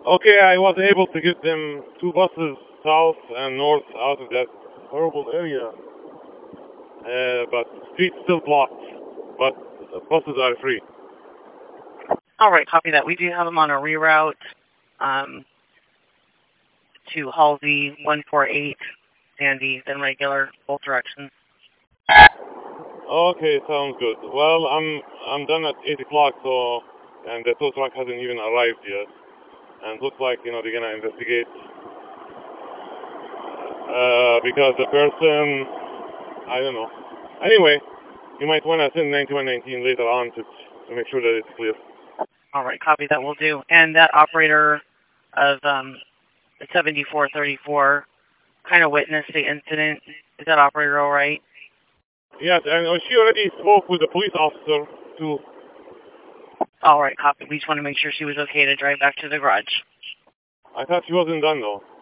Okay, I was able to get them 2 buses south and north out of that horrible area. But streets still blocked. But buses are free. All right, copy that. We do have them on a reroute to Halsey 148, Sandy, then regular, both directions. Okay, sounds good. Well, I'm done at 8 o'clock, so, and the tow truck hasn't even arrived yet. And it looks like, they're gonna investigate. Because the person, I don't know. Anyway, you might want to send 9119 later on to make sure that it's clear. All right, copy that, will do. And that operator of the 7434 kind of witnessed the incident. Is that operator all right? Yes, and she already spoke with the police officer, too. All right, copy. We just want to make sure she was okay to drive back to the garage. I thought she wasn't done, though.